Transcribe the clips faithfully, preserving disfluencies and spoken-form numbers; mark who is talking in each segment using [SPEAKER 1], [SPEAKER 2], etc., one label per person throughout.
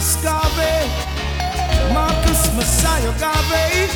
[SPEAKER 1] Marcus Garvey, Marcus Messiah Garvey.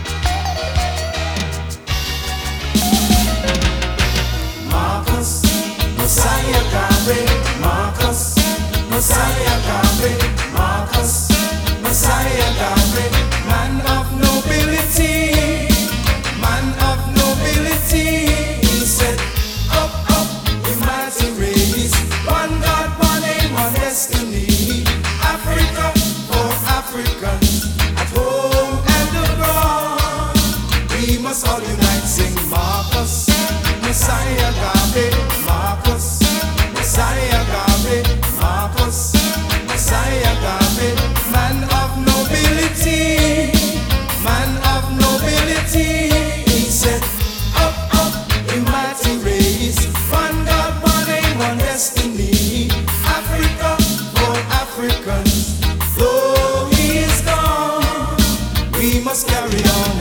[SPEAKER 1] Marcus Messiah Garvey, Marcus Messiah Garvey, Marcus Messiah Garvey, man of nobility, man of nobility. He said, up, up, humanity race, one God, one aim, one destiny. Africa for Africans, at home and abroad. We must all unite, sing Marcus Messiah Garvey, Marcus Messiah Garvey, Marcus Messiah Garvey, man of nobility, man of nobility. He said, up, up, humanity race, one God, one aim, one destiny. Africa for Africans, though he is gone, we must carry on.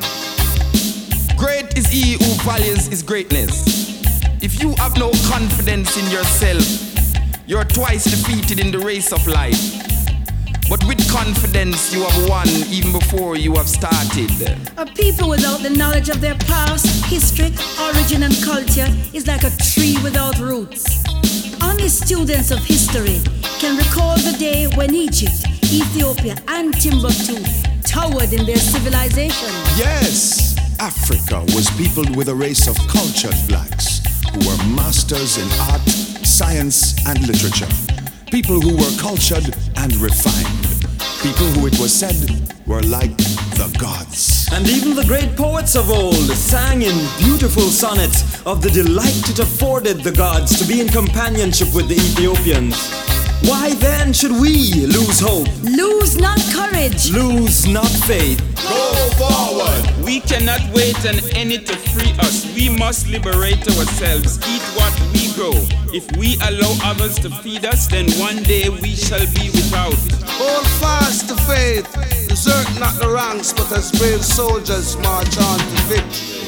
[SPEAKER 2] Great is he who values his greatness. If you have no confidence in yourself, you're twice defeated in the race of life. But with confidence you have won even before you have started.
[SPEAKER 3] A people without the knowledge of their past, history, origin and culture is like a tree without roots. Only students of history can recall the day when Egypt, Ethiopia and Timbuktu towered in their civilization.
[SPEAKER 4] Yes, Africa was peopled with a race of cultured blacks who were masters in art, science and literature. People who were cultured and refined. People who, it was said, were like the gods.
[SPEAKER 5] And even the great poets of old sang in beautiful sonnets of the delight it afforded the gods to be in companionship with the Ethiopians. Why then should we lose hope?
[SPEAKER 3] Lose not courage.
[SPEAKER 5] Lose not faith.
[SPEAKER 4] Go forward.
[SPEAKER 6] We cannot wait on any to free us. We must liberate ourselves, eat what we grow. If we allow others to feed us, then one day we shall be without.
[SPEAKER 1] Hold fast to faith, desert not the ranks, but as brave soldiers march on to victory.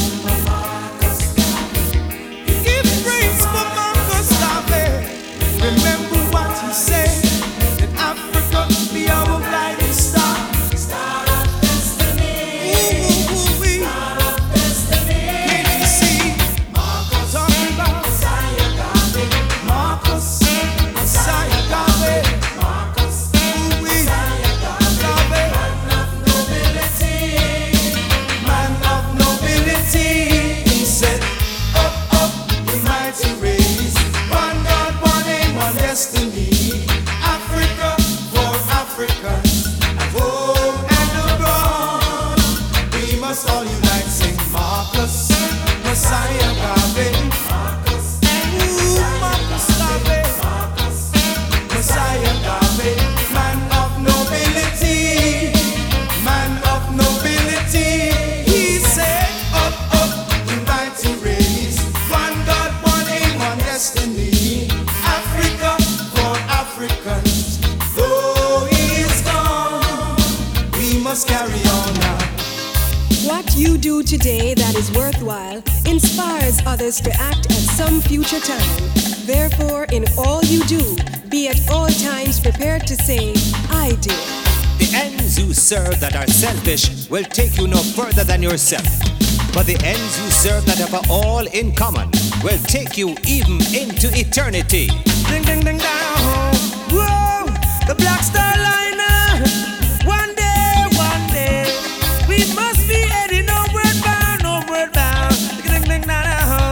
[SPEAKER 1] Give praise for Marcus Garvey. Remember what he said, that Africa be our guiding star. Star of destiny. Ooh, ooh, ooh, we. Star of destiny. Can't you see? Marcus talking about Messiah Garvey. Marcus Messiah Garvey. Marcus Messiah Garvey. Man of nobility. Man of nobility. He said, up, up, the mighty race. One God, one aim, one destiny. Africa for Africans, at home and abroad. We must all unite, sing Marcus Messiah Garvey. Marcus Garvey. Messiah Garvey. Man of nobility. Man of nobility. He said, up, up, unite race. One God, one aim, one destiny. Africa for Africans, though he is gone, we must carry on now.
[SPEAKER 7] What you do today that is worthwhile inspires others to act at some future time. Therefore, in all you do, be at all times prepared to say, I did.
[SPEAKER 8] The ends you serve that are selfish will take you no further than yourself. But the ends you serve that have all in common will take you even into eternity.
[SPEAKER 1] Ding, ding, ding, down. Whoa, the Black Star Liner. One day, one day, we must be heading homeward bound, homeward bound. Ding, ding, ding, down.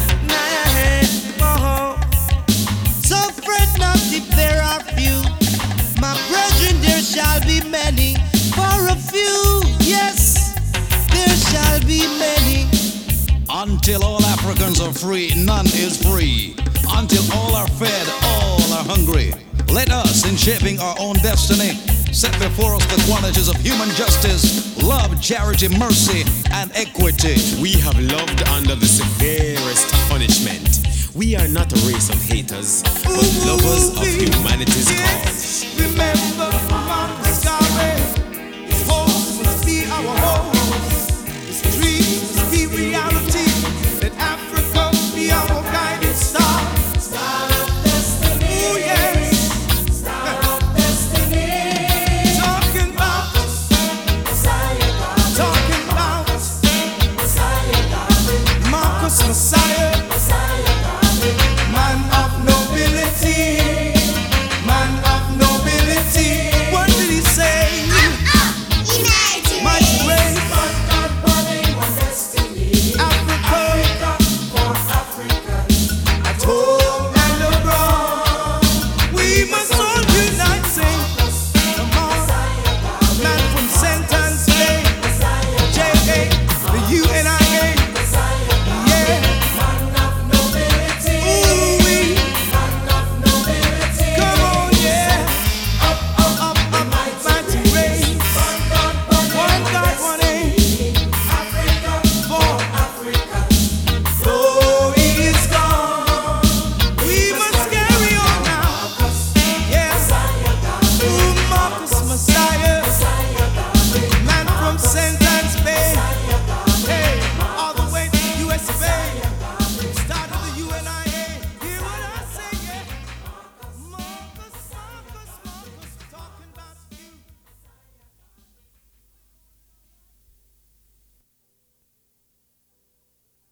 [SPEAKER 1] So fret not if there are few. My brethren, there shall be many. For a few, yes, there shall be many.
[SPEAKER 4] Until all Africans are free, none is free. Until all are fed, all are hungry. Let us, in shaping our own destiny, set before us the qualities of human justice, love, charity, mercy, and equity.
[SPEAKER 9] We have loved under the severest punishment. We are not a race of haters, but lovers of humanity's cause.
[SPEAKER 1] Remember Marcus Garvey. His home must be our home. His dream must be reality. Let Africa be our guiding star. Star of destiny. Oh yes. Star of destiny. Messiah.